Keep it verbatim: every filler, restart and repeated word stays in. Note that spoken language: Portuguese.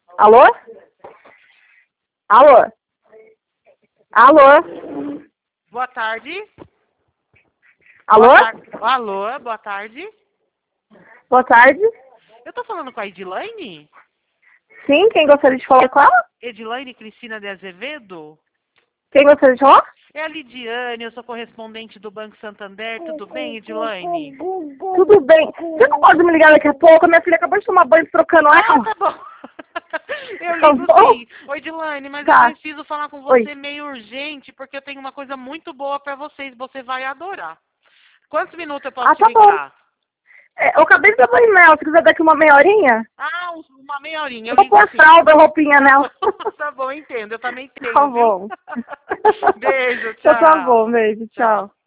Alô? Alô? Alô? Boa tarde. Alô? Boa tarde. Alô, boa tarde. Boa tarde. Eu tô falando com a Edilaine? Sim, quem gostaria de falar com ela? Edilaine Cristina de Azevedo? Quem gostaria de falar? É a Lidiane, eu sou correspondente do Banco Santander. Tudo bem, Edilaine? Tudo bem. Você não pode me ligar daqui a pouco? Minha filha acabou de tomar banho trocando Ah, ela. tá bom. Eu Tá ligo bom? sim. Oi, Edilaine, mas eu Tá. preciso falar com Oi. você meio urgente, porque eu tenho uma coisa muito boa pra vocês. Você vai adorar. Quantos minutos eu posso Ah, te tá bom. ligar? É, eu acabei de dar banho nela. Se quiser daqui uma meia horinha, Ah, uns- uma meia horinha, eu eu vou ligo pôr a sim. fralda, a roupinha Tá bom, nela. tá bom, entendo. Eu também Tá tenho, viu? bom. Beijo, Então tá bom, tchau. beijo. Tchau. Tchau.